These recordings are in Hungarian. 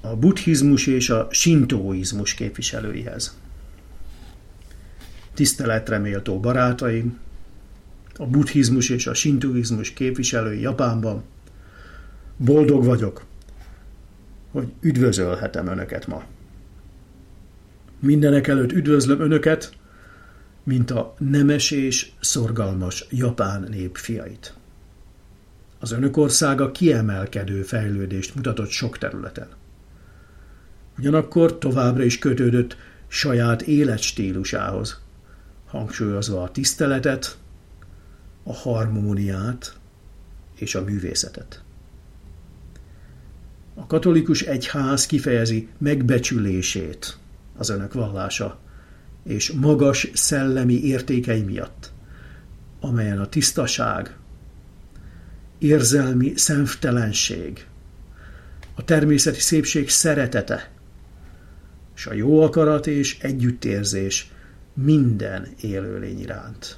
a buddhizmus és a sintóizmus képviselőihez. Tiszteletre méltó barátaim, a buddhizmus és a sintóizmus képviselői Japánban, boldog vagyok, hogy üdvözölhetem Önöket ma. Mindenek előtt üdvözlöm Önöket, mint a nemes és szorgalmas japán nép fiait. Az Önök országa kiemelkedő fejlődést mutatott sok területen. Ugyanakkor továbbra is kötődött saját életstílusához, hangsúlyozva a tiszteletet, a harmóniát és a művészetet. A katolikus egyház kifejezi megbecsülését az Önök vallása és magas szellemi értékei miatt, amelyen a tisztaság, érzelmi szemtelenség, a természeti szépség szeretete, és a jó akarat és együttérzés minden élőlény iránt.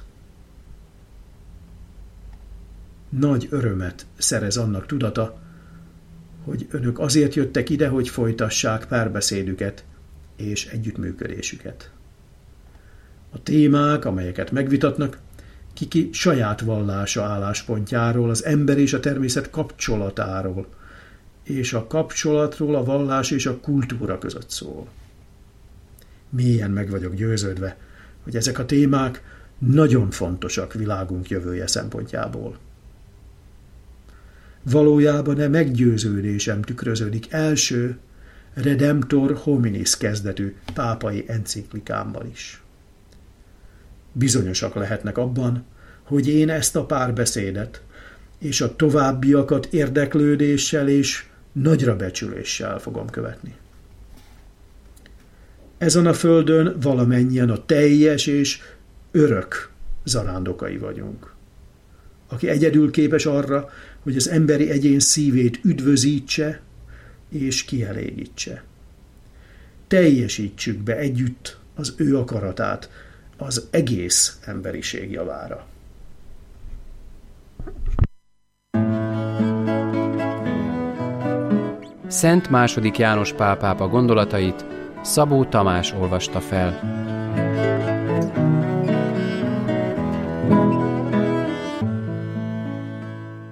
Nagy örömet szerez annak tudata, hogy Önök azért jöttek ide, hogy folytassák párbeszédüket és együttműködésüket. A témák, amelyeket megvitatnak, kiki saját vallása álláspontjáról, az ember és a természet kapcsolatáról, és a kapcsolatról a vallás és a kultúra között szól. Mélyen meg vagyok győződve, hogy ezek a témák nagyon fontosak világunk jövője szempontjából. Valójában a meggyőződésem tükröződik első Redemptor Hominis kezdetű pápai enciklikámban is. Bizonyosak lehetnek abban, hogy én ezt a párbeszédet és a továbbiakat érdeklődéssel és nagyra becsüléssel fogom követni. Ezen a földön valamennyien a teljes és örök zarándokai vagyunk, aki egyedül képes arra, hogy az emberi egyén szívét üdvözítse és kielégítse. Teljesítsük be együtt az ő akaratát az egész emberiség javára. Szent II. János Pál pápa gondolatait Szabó Tamás olvasta fel.